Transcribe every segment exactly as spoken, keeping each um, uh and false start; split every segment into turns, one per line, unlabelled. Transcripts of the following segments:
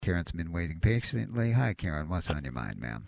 Karen's been waiting patiently. Hi, Karen. What's on your mind, ma'am?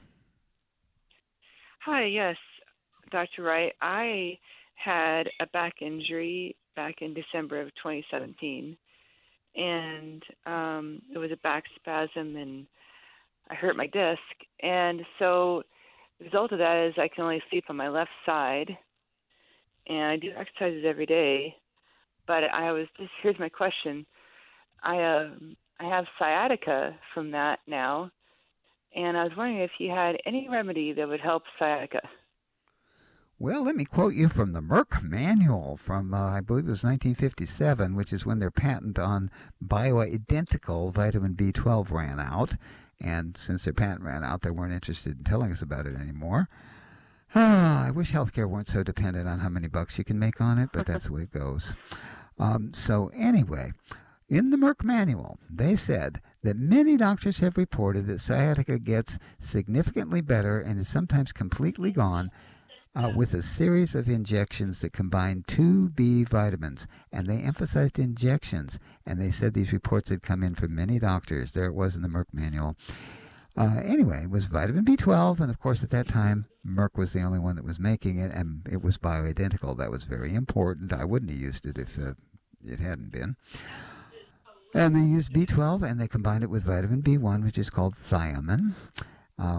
Hi, yes, doctor Wright. I had a back injury back in December of twenty seventeen, and um, it was a back spasm, and I hurt my disc. And so the result of that is I can only sleep on my left side, and I do exercises every day. But I was just here's my question. I uh, I have sciatica from that now, and I was wondering if you had any remedy that would help sciatica.
Well, let me quote you from the Merck manual from, uh, I believe it was nineteen fifty-seven, which is when their patent on bioidentical vitamin B twelve ran out. And since their patent ran out, they weren't interested in telling us about it anymore. Ah, I wish healthcare weren't so dependent on how many bucks you can make on it, but that's the way it goes. Um, so, anyway, in the Merck manual, they said that many doctors have reported that sciatica gets significantly better and is sometimes completely gone uh, with a series of injections that combine two B vitamins. And they emphasized injections. And they said these reports had come in from many doctors. There it was in the Merck manual. Uh, anyway, it was vitamin B twelve. And of course, at that time, Merck was the only one that was making it. And it was bioidentical. That was very important. I wouldn't have used it if uh, it hadn't been. And they used B twelve and they combined it with vitamin B one, which is called thiamine. Uh,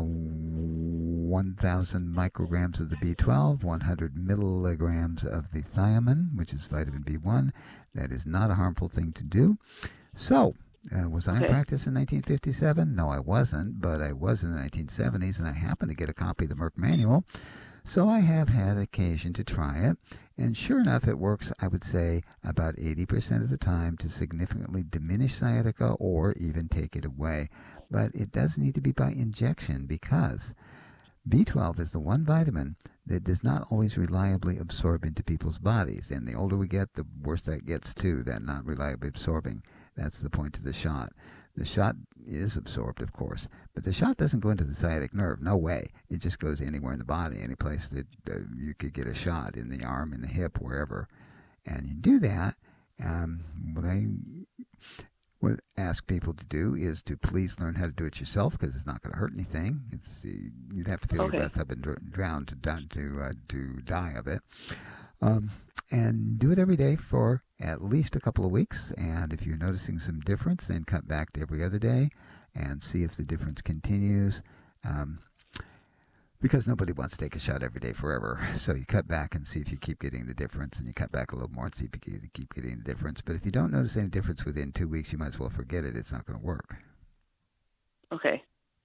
one thousand micrograms of the B twelve, one hundred milligrams of the thiamine, which is vitamin B one. That is not a harmful thing to do. So, uh, was I in
Okay.
practice in nineteen fifty-seven? No, I wasn't, but I was in the nineteen seventies, and I happened to get a copy of the Merck Manual. So I have had occasion to try it, and sure enough, it works, I would say, about eighty percent of the time to significantly diminish sciatica or even take it away. But it does need to be by injection because B twelve is the one vitamin that does not always reliably absorb into people's bodies. And the older we get, the worse that gets too, that not reliably absorbing. That's the point of the shot. The shot is absorbed, of course, but the shot doesn't go into the sciatic nerve. No way. It just goes anywhere in the body, any place that uh, you could get a shot, in the arm, in the hip, wherever. And you do that. Um, what I would ask people to do is to please learn how to do it yourself because it's not going to hurt anything. It's you'd have to fill your
Okay.
breath up and dr- drown to to uh, to die of it. Um, and do it every day for at least a couple of weeks. And if you're noticing some difference, then cut back to every other day and see if the difference continues. Um, because nobody wants to take a shot every day forever. So you cut back and see if you keep getting the difference, and you cut back a little more and see if you keep getting the difference. But if you don't notice any difference within two weeks, you might as well forget it. It's not going to work.
Okay.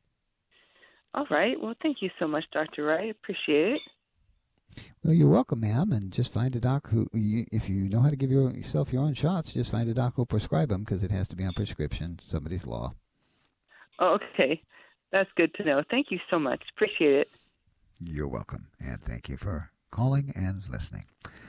All right. Well, thank you so much, doctor Wright. Appreciate it.
Well, you're welcome, ma'am, and just find a doc who, you, if you know how to give your, yourself your own shots, just find a doc who'll prescribe them because it has to be on prescription, somebody's law.
Oh, okay. That's good to know. Thank you so much. Appreciate it.
You're welcome, and thank you for calling and listening.